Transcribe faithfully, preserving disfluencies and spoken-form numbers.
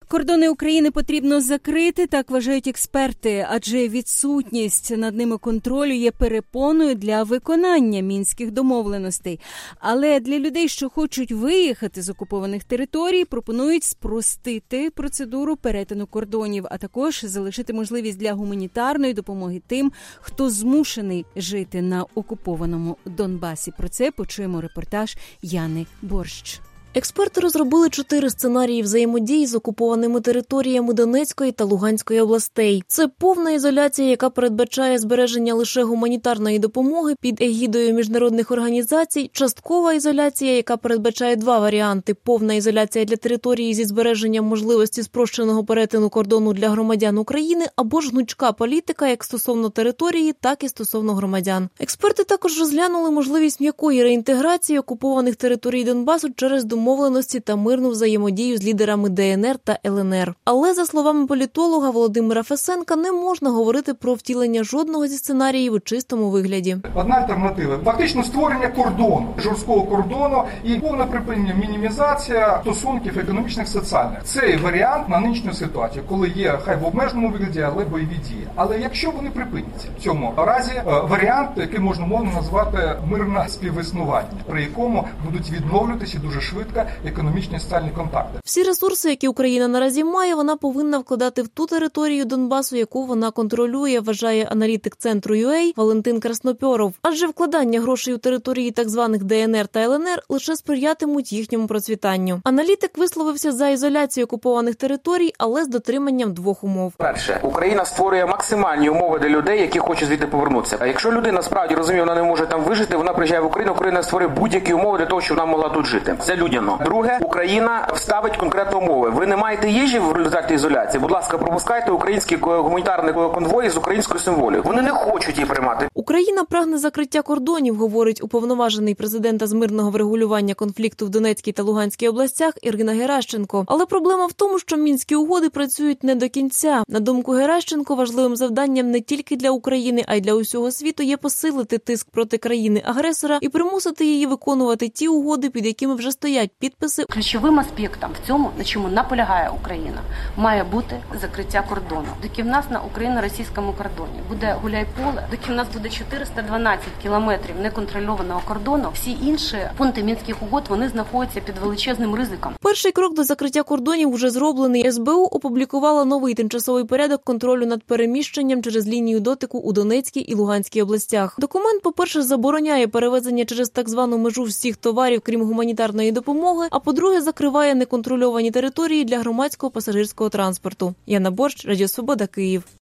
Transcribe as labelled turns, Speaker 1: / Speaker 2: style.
Speaker 1: Кордони України потрібно закрити, так вважають експерти, адже відсутність над ними контролю є перепоною для виконання мінських домовленостей. Але для людей, що хочуть виїхати з окупованих територій, пропонують спростити процедуру перетину кордонів, а також залишити можливість для гуманітарної допомоги тим, хто змушений жити на окупованому Донбасі. Про це почуємо репортаж Яни Борщ.
Speaker 2: Експерти розробили чотири сценарії взаємодії з окупованими територіями Донецької та Луганської областей. Це повна ізоляція, яка передбачає збереження лише гуманітарної допомоги під егідою міжнародних організацій, часткова ізоляція, яка передбачає два варіанти – повна ізоляція для території зі збереженням можливості спрощеного перетину кордону для громадян України, або ж гнучка політика як стосовно території, так і стосовно громадян. Експерти також розглянули можливість м'якої реінтеграції окупованих територій Донбасу через домовленості та мирну взаємодію з лідерами Де Ен Ер та Ел Ен Ер. Але, за словами політолога Володимира Фесенка, не можна говорити про втілення жодного зі сценаріїв у чистому вигляді.
Speaker 3: Одна альтернатива – фактично створення кордону, жорсткого кордону і повне припинення, мінімізація стосунків економічних, соціальних. Цей варіант на нинішню ситуацію, коли є хай в обмеженому вигляді, але бойові дії. Але якщо вони припиняться, в цьому разі варіант, який можна мовно назвати мирне співіснування, при якому будуть відновлюватися дуже швидко економічні і соціальні контакти.
Speaker 2: Всі ресурси, які Україна наразі має, вона повинна вкладати в ту територію Донбасу, яку вона контролює, вважає аналітик центру ю ей Валентин Краснопьоров. Адже вкладання грошей у території так званих Де Ен Ер та Ел Ен Ер лише сприятимуть їхньому процвітанню. Аналітик висловився за ізоляцію окупованих територій, але з дотриманням двох умов.
Speaker 4: Перше, Україна створює максимальні умови для людей, які хочуть звідти повернутися. А якщо людина справді розуміє, вона не може там вижити, вона приїжджає в Україну, Україна створює будь-які умови для того, щоб вона могла тут жити. Це людяно. Друге, Україна вставить конкретні умови. Ви не маєте їжі в результаті ізоляції? Будь ласка, пропускайте українські гуманітарні конвої з українською символікою. Вони не хочуть її приймати.
Speaker 2: Україна прагне закриття кордонів, говорить уповноважений президента з мирного врегулювання конфлікту в Донецькій та Луганській областях Ірина Геращенко. Але проблема в тому, що мінські угоди працюють не до кінця. На думку Геращенко, важливим завданням не тільки для України, а й для усього світу є посилити тиск проти країни-агресора і примусити її виконувати ті угоди, під якими вже стоять підписи.
Speaker 5: Ключовим аспектом в цьому, на чому наполягає Україна, має бути закриття кордону. Доки в нас на україно-російському кордоні буде гуляй-поле, доки в нас буде чотириста дванадцять кілометрів неконтрольованого кордону, всі інші пункти мінських угод, вони знаходяться під величезним ризиком.
Speaker 2: Перший крок до закриття кордонів вже зроблений. Ес Бе У опублікувала новий тимчасовий порядок контролю над переміщенням через лінію дотику у Донецькій і Луганській областях. Документ, по-перше, забороняє перевезення через так звану межу всіх товарів, крім гуманітарної допомоги, а по-друге, закриває неконтрольовані території для громадського пасажирського транспорту. Яна Борщ, Радіо Свобода, Київ.